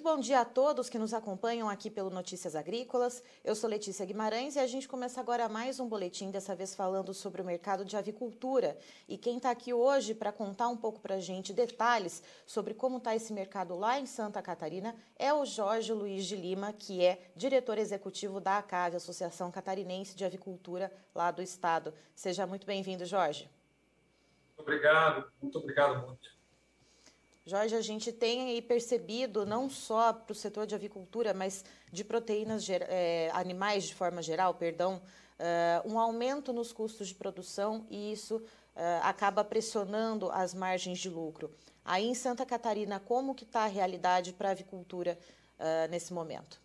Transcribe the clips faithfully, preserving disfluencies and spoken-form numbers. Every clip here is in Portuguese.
bom dia a todos que nos acompanham aqui pelo Notícias Agrícolas. Eu sou Letícia Guimarães e a gente começa agora mais um boletim, dessa vez falando sobre o mercado de avicultura. E quem está aqui hoje para contar um pouco para a gente detalhes sobre como está esse mercado lá em Santa Catarina é o Jorge Luiz de Lima, que é diretor executivo da ACAVE, Associação Catarinense de Avicultura lá do estado. Seja muito bem-vindo, Jorge. Muito obrigado, muito obrigado, muito. Jorge, a gente tem aí percebido, não só para o setor de avicultura, mas de proteínas é, animais de forma geral, perdão, uh, um aumento nos custos de produção e isso uh, acaba pressionando as margens de lucro. Aí em Santa Catarina, como que está a realidade para a avicultura uh, nesse momento?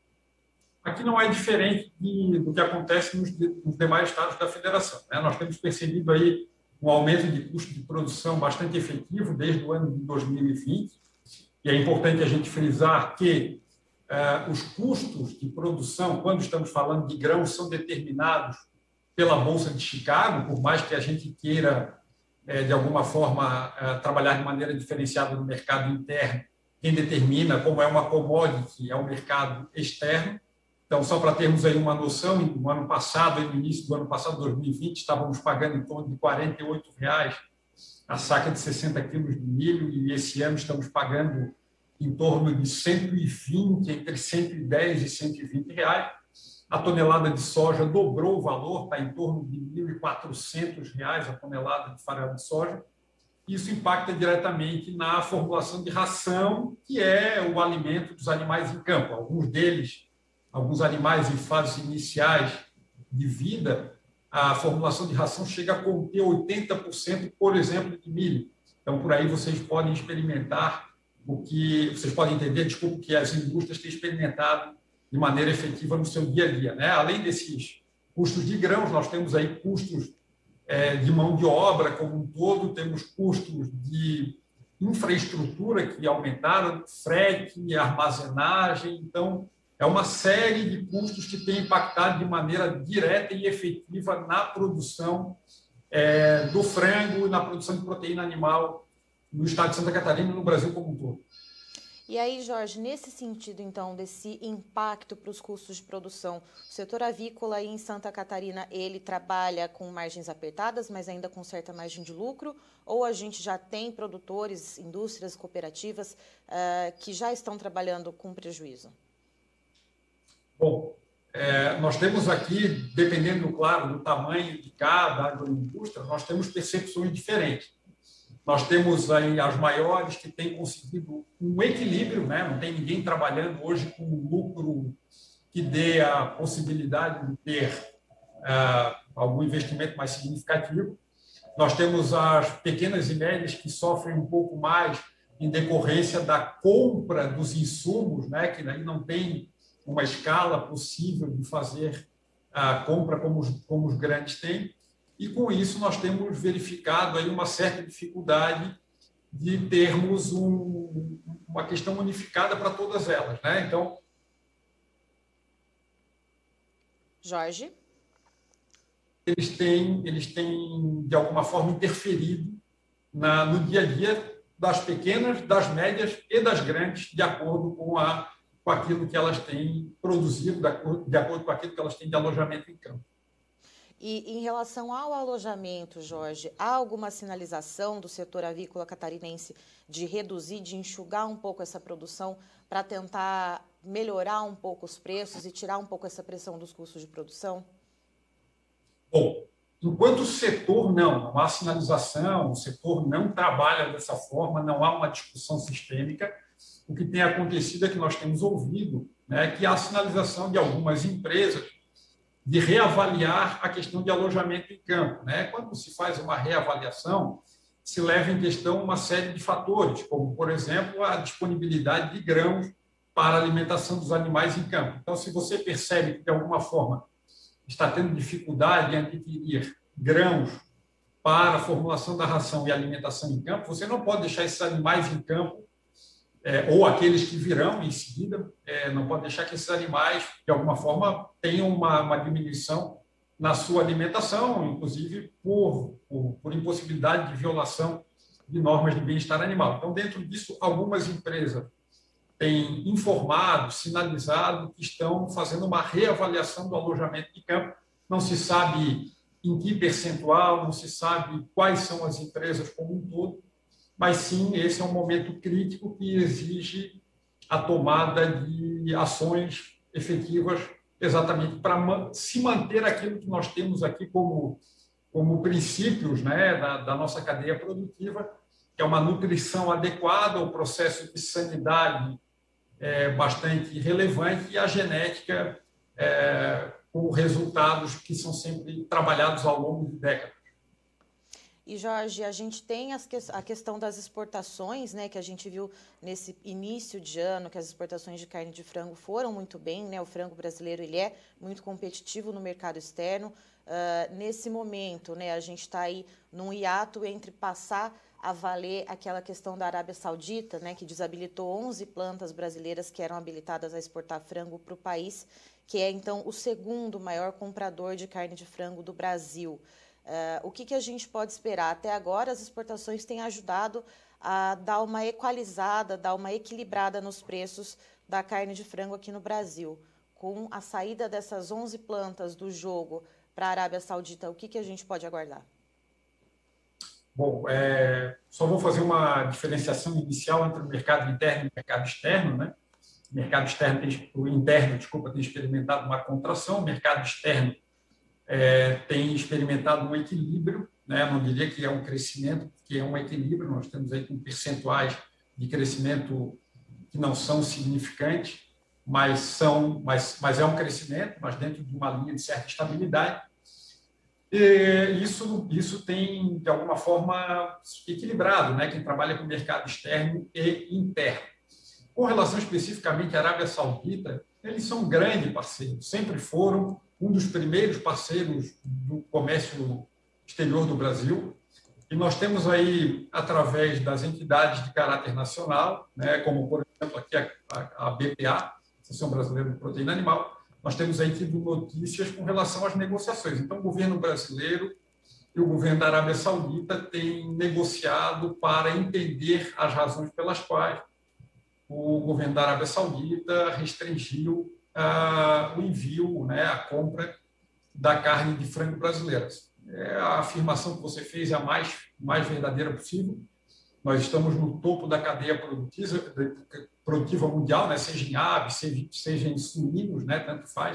Aqui não é diferente de, do que acontece nos, nos demais estados da federação, né? Nós temos percebido aí um aumento de custo de produção bastante efetivo desde o ano de dois mil e vinte, e é importante a gente frisar que eh, os custos de produção, quando estamos falando de grãos, são determinados pela Bolsa de Chicago, por mais que a gente queira, eh, de alguma forma, eh, trabalhar de maneira diferenciada no mercado interno, quem determina como é uma commodity é o mercado externo. Então, só para termos aí uma noção, no ano passado, no início do ano passado, dois mil e vinte, estávamos pagando em torno de quarenta e oito reais a saca de sessenta quilos de milho, e esse ano estamos pagando em torno de cento e vinte, entre cento e dez e cento e vinte reais. A tonelada de soja dobrou o valor, está em torno de mil e quatrocentos reais a tonelada de farelo de soja. Isso impacta diretamente na formulação de ração, que é o alimento dos animais em campo. Alguns deles alguns animais em fases iniciais de vida, a formulação de ração chega a conter oitenta por cento, por exemplo, de milho. Então, por aí vocês podem experimentar o que vocês podem entender, desculpa, que as indústrias têm experimentado de maneira efetiva no seu dia a dia, né? Além desses custos de grãos, nós temos aí custos é, de mão de obra como um todo, temos custos de infraestrutura que aumentaram, frete, armazenagem. Então, é uma série de custos que tem impactado de maneira direta e efetiva na produção é, do frango e na produção de proteína animal no estado de Santa Catarina e no Brasil como um todo. E aí, Jorge, nesse sentido, então, desse impacto para os custos de produção, o setor avícola aí em Santa Catarina, ele trabalha com margens apertadas, mas ainda com certa margem de lucro? Ou a gente já tem produtores, indústrias, cooperativas uh, que já estão trabalhando com prejuízo? Bom, é, nós temos aqui, dependendo, claro, do tamanho de cada agroindústria, nós temos percepções diferentes. Nós temos aí as maiores que têm conseguido um equilíbrio, né? Não tem ninguém trabalhando hoje com um lucro que dê a possibilidade de ter é, algum investimento mais significativo. Nós temos as pequenas e médias que sofrem um pouco mais em decorrência da compra dos insumos, né? Que daí não tem uma escala possível de fazer a compra como os, como os grandes têm, e com isso nós temos verificado aí uma certa dificuldade de termos um, uma questão unificada para todas elas, né? Então, Jorge? Eles têm, eles têm, de alguma forma, interferido na, no dia a dia das pequenas, das médias e das grandes, de acordo com a com aquilo que elas têm produzido, de acordo com aquilo que elas têm de alojamento em campo. E em relação ao alojamento, Jorge, há alguma sinalização do setor avícola catarinense de reduzir, de enxugar um pouco essa produção para tentar melhorar um pouco os preços e tirar um pouco essa pressão dos custos de produção? Bom, enquanto o setor não, não há sinalização, o setor não trabalha dessa forma, não há uma discussão sistêmica. O que tem acontecido é que nós temos ouvido, né, que há sinalização de algumas empresas de reavaliar a questão de alojamento em campo, né? Quando se faz uma reavaliação, se leva em questão uma série de fatores, como, por exemplo, a disponibilidade de grãos para a alimentação dos animais em campo. Então, se você percebe que, de alguma forma, está tendo dificuldade em adquirir grãos para a formulação da ração e alimentação em campo, você não pode deixar esses animais em campo É, ou aqueles que virão em seguida, é, não pode deixar que esses animais, de alguma forma, tenham uma, uma diminuição na sua alimentação, inclusive por, por, por impossibilidade de violação de normas de bem-estar animal. Então, dentro disso, algumas empresas têm informado, sinalizado que estão fazendo uma reavaliação do alojamento de campo. Não se sabe em que percentual, não se sabe quais são as empresas como um todo, mas sim, esse é um momento crítico que exige a tomada de ações efetivas exatamente para se manter aquilo que nós temos aqui como, como princípios, né, da, da nossa cadeia produtiva, que é uma nutrição adequada, o processo de sanidade é bastante relevante e a genética é, com resultados que são sempre trabalhados ao longo de décadas. E, Jorge, a gente tem as que, a questão das exportações, né, que a gente viu nesse início de ano, que as exportações de carne de frango foram muito bem, né, o frango brasileiro ele é muito competitivo no mercado externo. Uh, nesse momento, né, a gente está aí num hiato entre passar a valer aquela questão da Arábia Saudita, né, que desabilitou onze plantas brasileiras que eram habilitadas a exportar frango para o país, que é, então, o segundo maior comprador de carne de frango do Brasil. Uh, o que, que a gente pode esperar? Até agora, as exportações têm ajudado a dar uma equalizada, dar uma equilibrada nos preços da carne de frango aqui no Brasil. Com a saída dessas onze plantas do jogo para a Arábia Saudita, o que, que a gente pode aguardar? Bom, é, só vou fazer uma diferenciação inicial entre o mercado interno e o mercado externo, né? O mercado externo, tem, o interno, desculpa, tem experimentado uma contração, o mercado externo É, tem experimentado um equilíbrio, né? Não diria que é um crescimento, que é um equilíbrio. Nós temos aí com percentuais de crescimento que não são significantes, mas, são, mas, mas é um crescimento, mas dentro de uma linha de certa estabilidade. E isso, isso tem, de alguma forma, equilibrado, né? Quem trabalha com o mercado externo e interno. Com relação especificamente à Arábia Saudita, eles são um grande parceiro, sempre foram um dos primeiros parceiros do comércio exterior do Brasil. E nós temos aí, através das entidades de caráter nacional, né, como, por exemplo, aqui a, a, a B P A, Associação Brasileira de Proteína Animal, nós temos aí tido notícias com relação às negociações. Então, o governo brasileiro e o governo da Arábia Saudita têm negociado para entender as razões pelas quais o governo da Arábia Saudita restringiu ah, o envio, né, a compra da carne de frango brasileira. É, a afirmação que você fez é a mais, mais verdadeira possível. Nós estamos no topo da cadeia produtiva, produtiva mundial, né, seja em aves, seja, seja em suínos, né, tanto faz.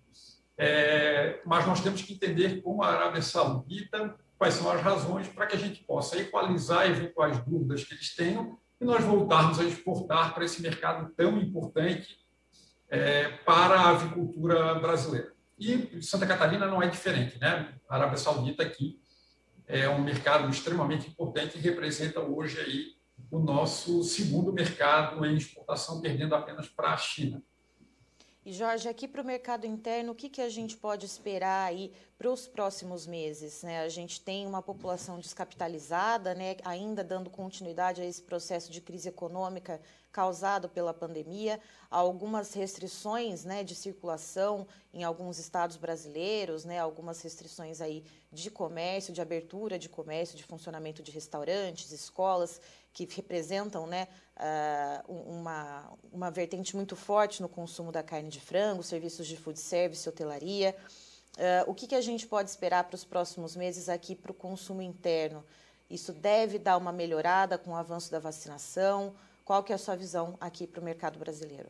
É, mas nós temos que entender com a Arábia Saudita quais são as razões para que a gente possa equalizar eventuais dúvidas que eles tenham e nós voltarmos a exportar para esse mercado tão importante é, para a avicultura brasileira. E Santa Catarina não é diferente, né? A Arábia Saudita aqui é um mercado extremamente importante e representa hoje aí o nosso segundo mercado em exportação, perdendo apenas para a China. E, Jorge, aqui para o mercado interno, o que, que a gente pode esperar aí para os próximos meses, né? A gente tem uma população descapitalizada, né, ainda dando continuidade a esse processo de crise econômica causado pela pandemia, algumas restrições, né, de circulação em alguns estados brasileiros, né, algumas restrições aí de comércio, de abertura de comércio, de funcionamento de restaurantes, escolas, que representam, né, uh, uma, uma vertente muito forte no consumo da carne de frango, serviços de food service, hotelaria. Uh, o que, que a gente pode esperar para os próximos meses aqui para o consumo interno? Isso deve dar uma melhorada com o avanço da vacinação? Qual que é a sua visão aqui para o mercado brasileiro?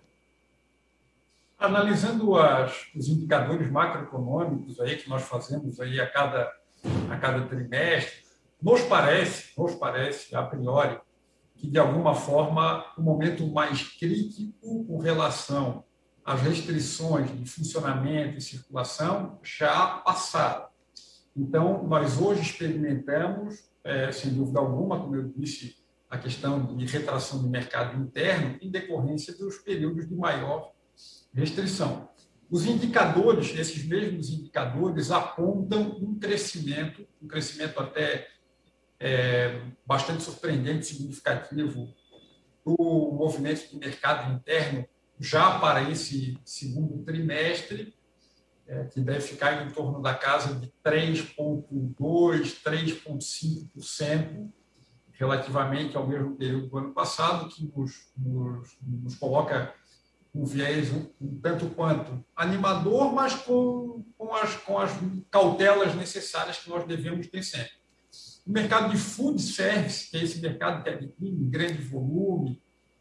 Analisando as, os indicadores macroeconômicos aí que nós fazemos aí a cada, a cada trimestre, nos parece, nos parece, a priori, que, de alguma forma, o momento mais crítico com relação às restrições de funcionamento e circulação já passaram. Então, nós hoje experimentamos, é, sem dúvida alguma, como eu disse, a questão de retração do mercado interno em decorrência dos períodos de maior restrição. Os indicadores, esses mesmos indicadores, apontam um crescimento, um crescimento até é, bastante surpreendente, significativo, do movimento de mercado interno já para esse segundo trimestre, é, que deve ficar em torno da casa de três vírgula dois por cento, três vírgula cinco por cento, relativamente ao mesmo período do ano passado, que nos, nos, nos coloca um viés um, um tanto quanto animador, mas com, com, as, com as cautelas necessárias que nós devemos ter sempre. O mercado de food service, que é esse mercado que adquire em grande volume,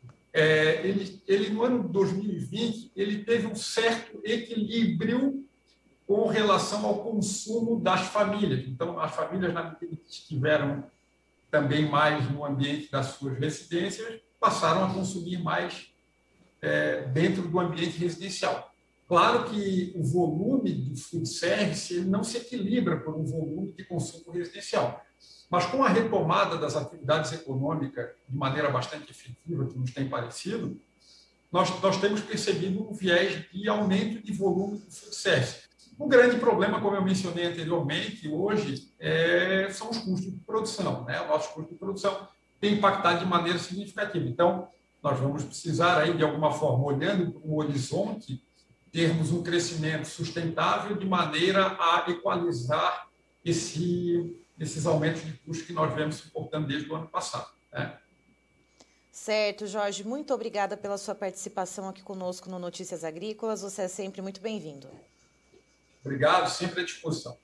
é, ele, ele, no ano de dois mil e vinte, ele teve um certo equilíbrio com relação ao consumo das famílias. Então, as famílias, na medida que estiveram também mais no ambiente das suas residências, passaram a consumir mais é, dentro do ambiente residencial. Claro que o volume do food service ele não se equilibra por um volume de consumo residencial, mas com a retomada das atividades econômicas de maneira bastante efetiva, que nos tem parecido, nós, nós temos percebido um viés de aumento de volume do food service. O grande problema, como eu mencionei anteriormente, hoje, é, são os custos de produção. Né? O nosso custo de produção tem impactado de maneira significativa. Então, nós vamos precisar, aí, de alguma forma, olhando para o horizonte, termos um crescimento sustentável de maneira a equalizar esse, esses aumentos de custos que nós vemos suportando desde o ano passado. Né? Certo, Jorge. Muito obrigada pela sua participação aqui conosco no Notícias Agrícolas. Você é sempre muito bem-vindo. Obrigado, sempre à disposição.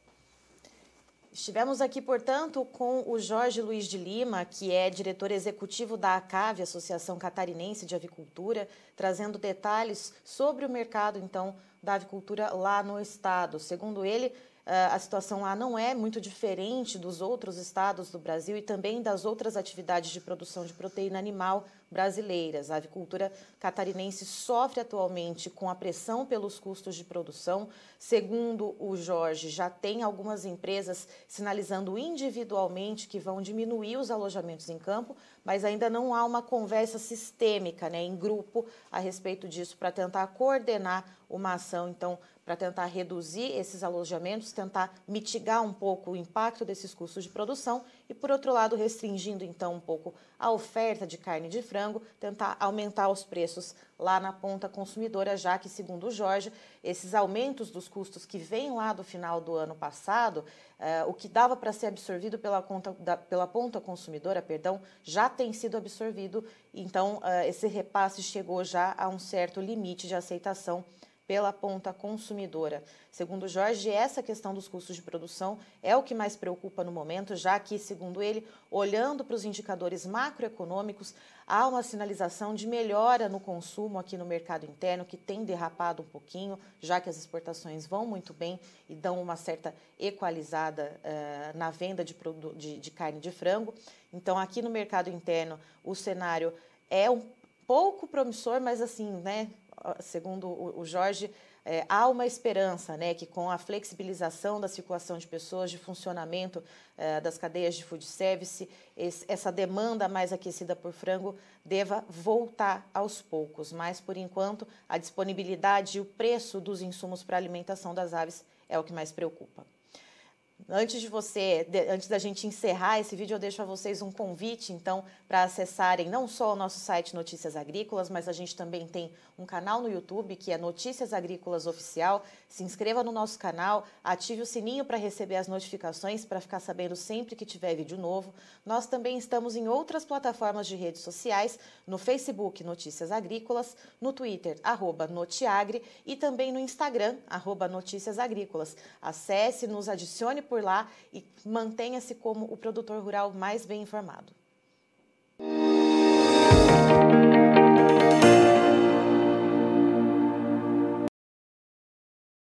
Estivemos aqui, portanto, com o Jorge Luiz de Lima, que é diretor executivo da ACAV, Associação Catarinense de Avicultura, trazendo detalhes sobre o mercado, então, da avicultura lá no estado. Segundo ele, a situação lá não é muito diferente dos outros estados do Brasil e também das outras atividades de produção de proteína animal brasileiras. A avicultura catarinense sofre atualmente com a pressão pelos custos de produção. Segundo o Jorge, já tem algumas empresas sinalizando individualmente que vão diminuir os alojamentos em campo, mas ainda não há uma conversa sistêmica, né, em grupo a respeito disso para tentar coordenar uma ação, então, para tentar reduzir esses alojamentos, tentar mitigar um pouco o impacto desses custos de produção e, por outro lado, restringindo, então, um pouco a oferta de carne de frango, tentar aumentar os preços lá na ponta consumidora, já que, segundo o Jorge, esses aumentos dos custos que vêm lá do final do ano passado, eh, o que dava para ser absorvido pela, conta, da, pela ponta consumidora, perdão, já tem sido absorvido, então eh, esse repasse chegou já a um certo limite de aceitação pela ponta consumidora. Segundo Jorge, essa questão dos custos de produção é o que mais preocupa no momento, já que, segundo ele, olhando para os indicadores macroeconômicos, há uma sinalização de melhora no consumo aqui no mercado interno, que tem derrapado um pouquinho, já que as exportações vão muito bem e dão uma certa equalizada uh, na venda de, de, de carne de frango. Então, aqui no mercado interno, o cenário é um pouco promissor, mas assim, né, segundo o Jorge, é, há uma esperança, né, que com a flexibilização da circulação de pessoas, de funcionamento é, das cadeias de food service, esse, essa demanda mais aquecida por frango deva voltar aos poucos. Mas, por enquanto, a disponibilidade e o preço dos insumos para a alimentação das aves é o que mais preocupa. Antes de você, de, antes da gente encerrar esse vídeo, eu deixo a vocês um convite, então, para acessarem não só o nosso site Notícias Agrícolas, mas a gente também tem um canal no YouTube, que é Notícias Agrícolas Oficial. Se inscreva no nosso canal, ative o sininho para receber as notificações, para ficar sabendo sempre que tiver vídeo novo. Nós também estamos em outras plataformas de redes sociais, no Facebook Notícias Agrícolas, no Twitter, arroba Notiagre, e também no Instagram, arroba Notícias Agrícolas. Acesse, nos adicione por lá e mantenha-se como o produtor rural mais bem informado.